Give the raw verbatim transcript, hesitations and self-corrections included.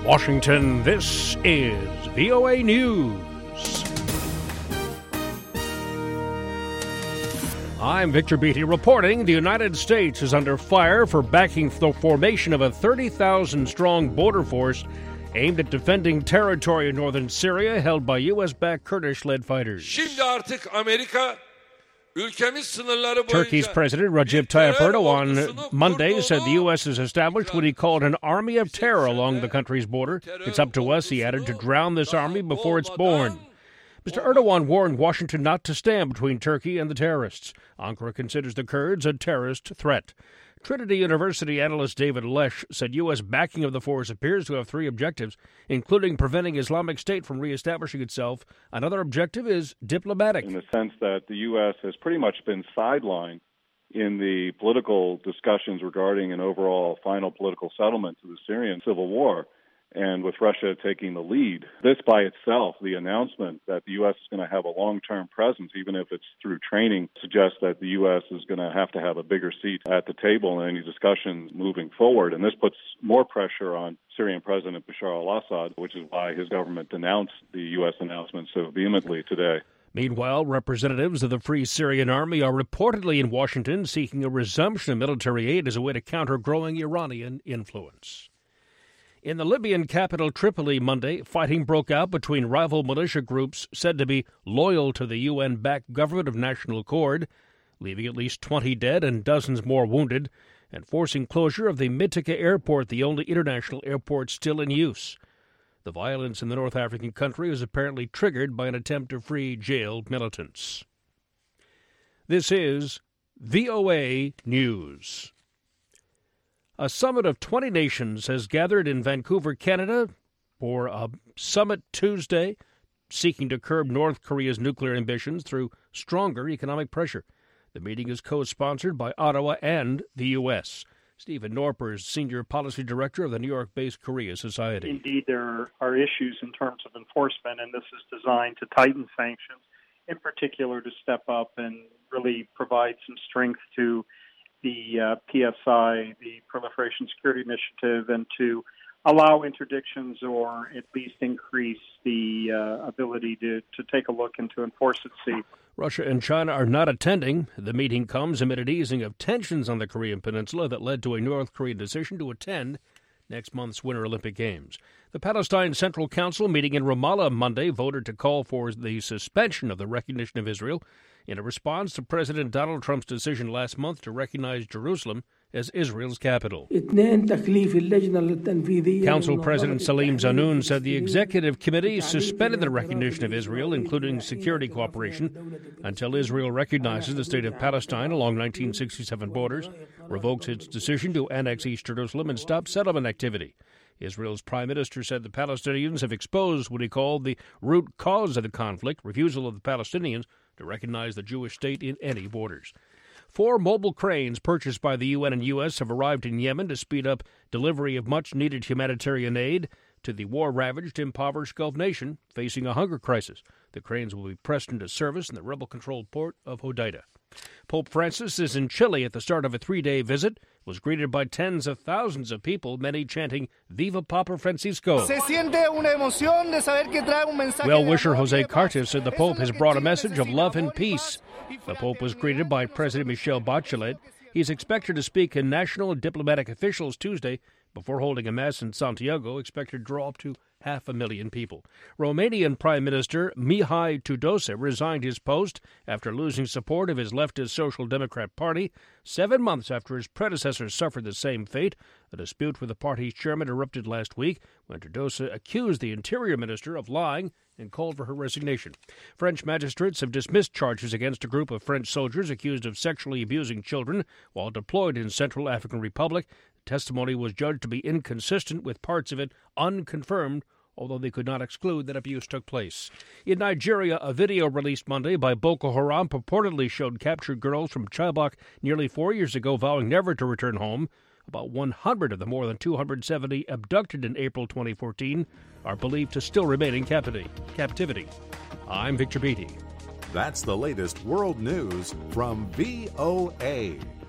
Washington, this is V O A News. I'm Victor Beatty reporting the United States is under fire for backing the formation of a thirty thousand strong border force aimed at defending territory in northern Syria held by U S-backed Kurdish-led fighters. Şimdi artık Amerika ülkemiz sınırları boyunca Turkey's President Recep Tayyip Erdogan Monday said the U S has established what he called an army of terror along the country's border. It's up to us, he added, to drown this army before it's born. Mister Erdogan warned Washington not to stand between Turkey and the terrorists. Ankara considers the Kurds a terrorist threat. Trinity University analyst David Lesh said U S backing of the force appears to have three objectives, including preventing Islamic State from reestablishing itself. Another objective is diplomatic. In the sense that the U S has pretty much been sidelined in the political discussions regarding an overall final political settlement to the Syrian civil war, and with Russia taking the lead. This by itself, the announcement that the U S is going to have a long-term presence, even if it's through training, suggests that the U S is going to have to have a bigger seat at the table in any discussions moving forward. And this puts more pressure on Syrian President Bashar al-Assad, which is why his government denounced the U S announcement so vehemently today. Meanwhile, representatives of the Free Syrian Army are reportedly in Washington seeking a resumption of military aid as a way to counter growing Iranian influence. In the Libyan capital Tripoli Monday, fighting broke out between rival militia groups said to be loyal to the U N-backed Government of National Accord, leaving at least twenty dead and dozens more wounded, and forcing closure of the Mitika airport, the only international airport still in use. The violence in the North African country was apparently triggered by an attempt to free jailed militants. This is V O A News. A summit of twenty nations has gathered in Vancouver, Canada, for a summit Tuesday seeking to curb North Korea's nuclear ambitions through stronger economic pressure. The meeting is co-sponsored by Ottawa and the U S. Stephen Norper is Senior Policy Director of the New York-based Korea Society. Indeed, there are issues in terms of enforcement, and this is designed to tighten sanctions, in particular to step up and really provide some strength to the uh, P S I, the Proliferation Security Initiative, and to allow interdictions or at least increase the uh, ability to, to take a look and to enforce at sea. Russia and China are not attending. The meeting comes amid an easing of tensions on the Korean peninsula that led to a North Korean decision to attend next month's Winter Olympic Games. The Palestine Central Council, meeting in Ramallah Monday, voted to call for the suspension of the recognition of Israel in a response to President Donald Trump's decision last month to recognize Jerusalem as Israel's capital. Council President Salim Zanoun said the executive committee suspended the recognition of Israel, including security cooperation, until Israel recognizes the state of Palestine along nineteen sixty-seven borders, revokes its decision to annex East Jerusalem, and stop settlement activity. Israel's prime minister said the Palestinians have exposed what he called the root cause of the conflict, refusal of the Palestinians to recognize the Jewish state in any borders. Four mobile cranes purchased by the U N and U S have arrived in Yemen to speed up delivery of much-needed humanitarian aid to the war-ravaged, impoverished Gulf nation facing a hunger crisis. The cranes will be pressed into service in the rebel-controlled port of Hodeida. Pope Francis is in Chile at the start of a three-day visit. Was greeted by tens of thousands of people, many chanting "Viva Papa Francisco." Well-wisher Jose Cartes said the Pope has brought a message of love and peace. The Pope was greeted by President Michelle Bachelet. He's expected to speak in national and diplomatic officials Tuesday before holding a mass in Santiago, expected to draw up to half a million people. Romanian Prime Minister Mihai Tudose resigned his post after losing support of his leftist Social Democrat Party, seven months after his predecessor suffered the same fate. A dispute with the party's chairman erupted last week when Tudose accused the interior minister of lying and called for her resignation. French magistrates have dismissed charges against a group of French soldiers accused of sexually abusing children while deployed in Central African Republic. The testimony was judged to be inconsistent, with parts of it unconfirmed, although they could not exclude that abuse took place. In Nigeria, a video released Monday by Boko Haram purportedly showed captured girls from Chibok nearly four years ago vowing never to return home. About one hundred of the more than two hundred seventy abducted in April twenty fourteen are believed to still remain in captivity. captivity. I'm Victor Beatty. That's the latest world news from V O A.